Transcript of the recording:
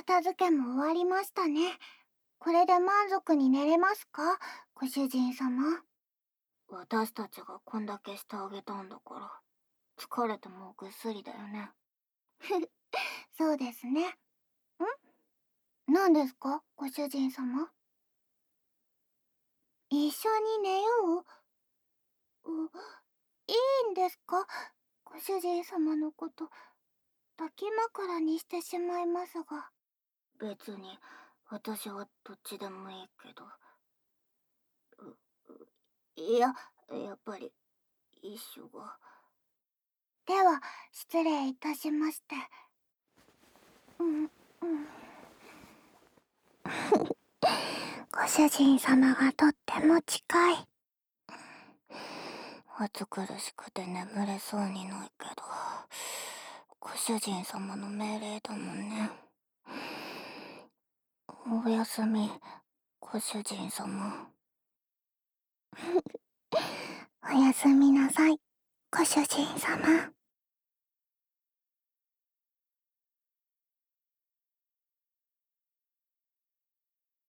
片付けも終わりましたね。これで満足に寝れますか、ご主人様。私たちがこんだけしてあげたんだから、疲れてもうぐっすりだよね。そうですね。何ですか、ご主人様。一緒に寝よう。いいんですか、ご主人様のこと抱き枕にしてしまいますが。別に私はどっちでもいいけど。いや、やっぱり一緒が。では失礼いたしまして。ご主人様がとっても近い。暑苦しくて眠れそうにないけど、ご主人様の命令だもんね。おやすみ、ご主人様。おやすみなさい、ご主人様。